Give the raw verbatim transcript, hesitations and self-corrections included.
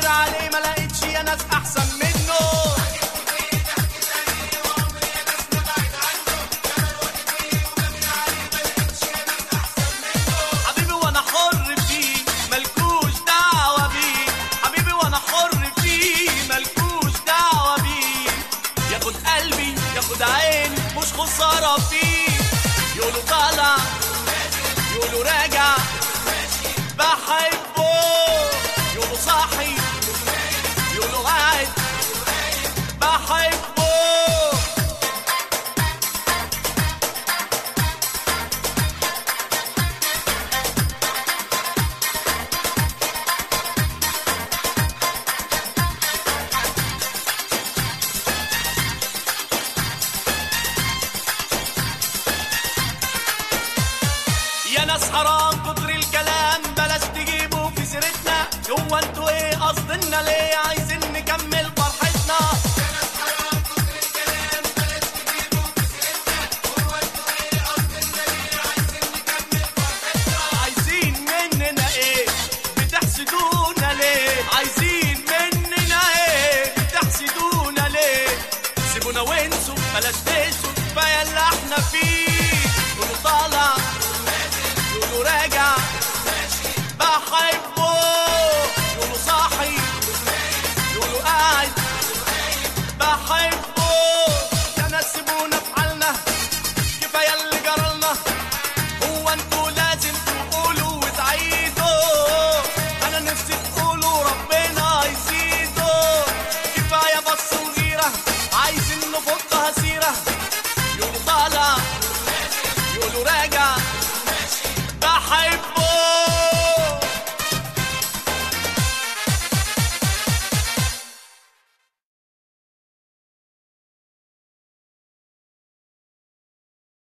عليه ما لقيتش يا ناس احسن منه. حبيبي وانا حر فيه ملكوش دعوه بيه، حبيبي وانا حر فيه ملكوش دعوه بيه. ياخد قلبي ياخد عيني مش خساره فيه، يقولوا طالع يقولوا راجع بحبه، يقولوا صاحي يقولوا قاعد بحبه. يا ناس حرام كتر الكلام بلاش تجيبوا في سيرتنا، هو انتوا ايه قصدنا ليه